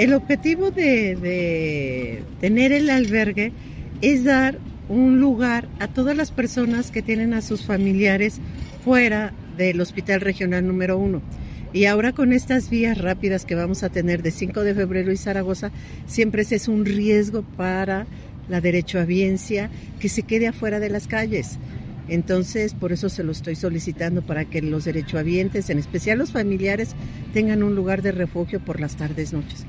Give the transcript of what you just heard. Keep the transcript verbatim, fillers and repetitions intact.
El objetivo de, de tener el albergue es dar un lugar a todas las personas que tienen a sus familiares fuera del Hospital Regional número uno. Y ahora con estas vías rápidas que vamos a tener de cinco de febrero y Zaragoza, siempre es un riesgo para la derechohabiencia que se quede afuera de las calles. Entonces, por eso se lo estoy solicitando, para que los derechohabientes, en especial los familiares, tengan un lugar de refugio por las tardes, noches.